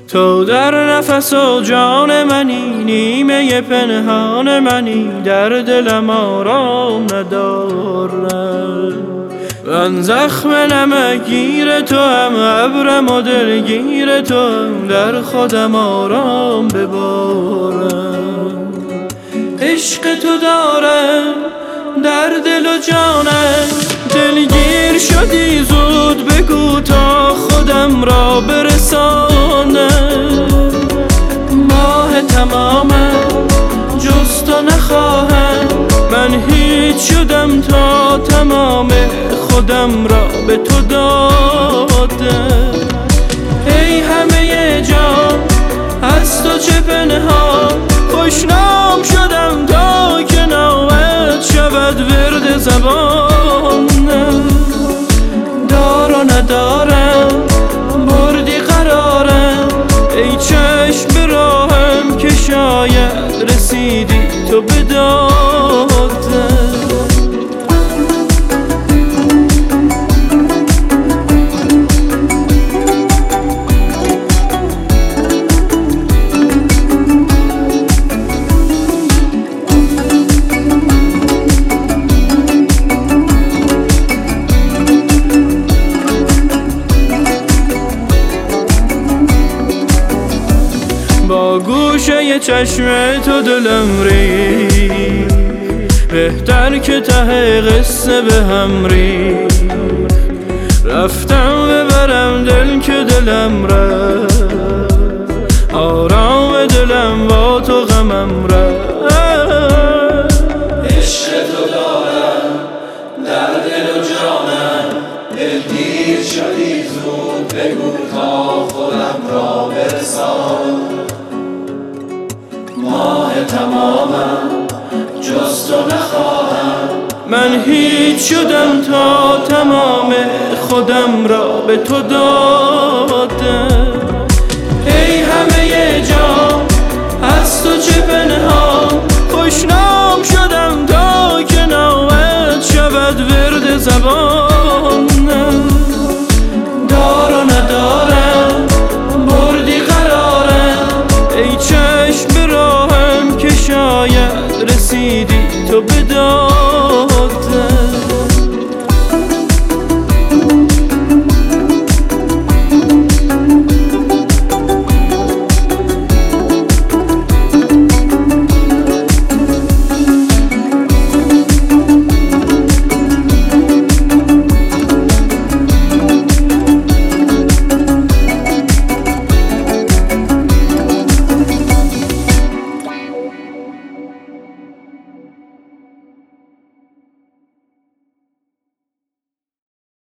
تو در نفس و جان منی، نیمه پنهان منی، در دلم آرام ندارم. من زخم نمکگیر تو هم، ابرم و دلگیر تو هم، در خودم آرام ببارم. عشق تو دارم در دل و جانم، دلگیر شدی زود بگو تا خودم را برسانم. ماه تمامم جز تو نخواهم، من هیچ شدم تا تمام خودم را به تو دادم. ای همه جان از تو چه پنهان، خوشنام شدم تا که نامت شود ورد زبانم. دار و ندارم بردی قرارم، ای چشم به راهم که شاید رسیدی تو به دادم. با گوشه چشم تو دلم ریخت، بهتر که ته قصه به هم ریخت. رفتم ببرم دل که دلم رفت، آرام دلم با تو غمم رفت. عشق تو دارم در دل و جانم، دلگیر شدی زود بگو تا خودم را برسانم. ماه تمامم جز تو نخواهم، من هیچ شدم تا تمام خودم را به تو دادم. ای همه جان از تو چه پنهان، خوشنام شدم تا که نامت شود ورد زبان.